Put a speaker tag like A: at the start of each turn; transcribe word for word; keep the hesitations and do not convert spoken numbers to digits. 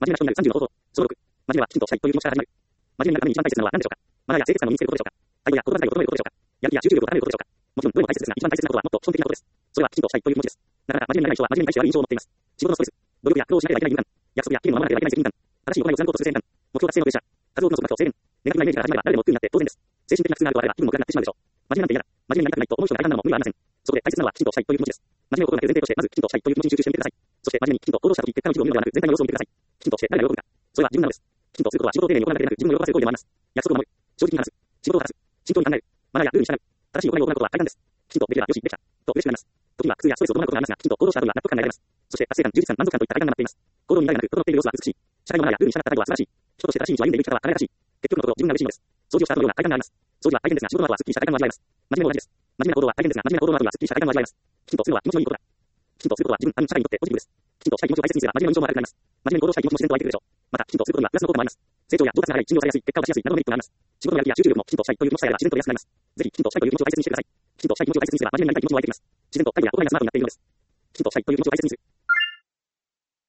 A: 面目な人になるさんじゅうの方法。小ろく。真面目はきちんとしたいという気持ちから始まる。真面目になるために一番大切なのは何でしょうか。マナーや清潔感の身につけることでしょうか。対応や言葉遣いを整えることでしょうか。やる気や集中力を高めることでしょうか。もちろんどれも大切ですが、一番大切なことはもっと基本的なことです。それはきちんとしたいという気持ちです。なかなか真面目にならない人は真面目に対して悪い印象を持っています。仕事のストレス、努力や苦労しなければいけない義務感、約束や期限を守らなければいけない責任感、正しい行いを貫こうとする責任感、目標達成のプレッシャー、数多くの束縛を制限、ネガティブなイメージから始まれば誰でも苦になって当然です。精神的な苦痛があるとあれば気分も暗くなってしまうでしょう。真面目なんて嫌だ。真面目になりたくないと思う人が大半なのも無理はありません。そこで大切なのはきちんとしたいという気持ちです。真面目を心がける前提として、まずきちんとしたいという気持ちに集中してみてください。そして真面目にきちんと行動した時、結果の一部を見るのではなく全体の様子を見てください。きちんとして誰が喜ぶか。それは自分なのです。きちんとすることは仕事を丁寧に行わなければなく自分を喜ばせる行為でもあります。約束を守る。正直に話す。仕事を話す。慎重に考える。マナーやルールに従う。正しい行いを行うことは大胆です。きちんとできればよし、できた。と嬉しくなります。時には苦痛やストレスを伴うことがありますが、きちんと行動した後には納得感が得られます。そして達成感、充実感、満足感といった快感が待っています。行動に乱れがなく、整っている様子は美しい。社会のマナーやルールに従った態度は素晴らしい。人として正しい道を歩んでいる生き方は輝かしい。結局のところ自分が嬉しいのです。掃除をした後のような快感があります。掃除は大変ですが、仕事の後はすっきりした快感を味わいます。真面目も同じです。真面目な行動は大変ですが、真面目な行動の後にはすっきりした快感を味わいます。きちんとするのは気持ちのいいことだ。きちんとすることは自分、他人、社会にとってポジティブです。きちんとしたい気持ちを大切にすれば真面目な印象も悪くなります。真面目に行動したい気持ちも自然と湧いてくるでしょう。また、きちんとすることにはプラスの効果もあります。成長や上達が早い、信用されやすい、結果を出しやすいなどのメリットがあります。仕事のやる気や集中力もきちんとしたいという気持ちさえあれば自然と出やすくなります。ぜひ、きちんとしたいという気持ちを大切にしてください。きちんとしたい気持ちを大切にすれば真面目になりたい気持ちも湧いてきます。自然と態度や行いがスマートになっているのです。きちんとしたいという気持ちを大切にする。